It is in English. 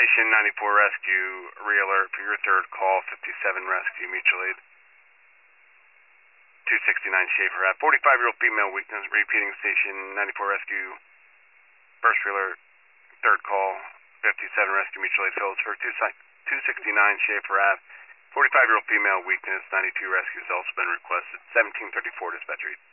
Station 94 Rescue, re-alert for your third call, 57 Rescue, mutual aid. 269 Schaefer Ave. 45-year-old female weakness, repeating Station 94 Rescue, first re-alert, third call, 57 Rescue, mutual aid, Phillipsburg, 269 Schaefer Ave. 45-year-old female weakness, 92 Rescue has also been requested. 1734 dispatcher.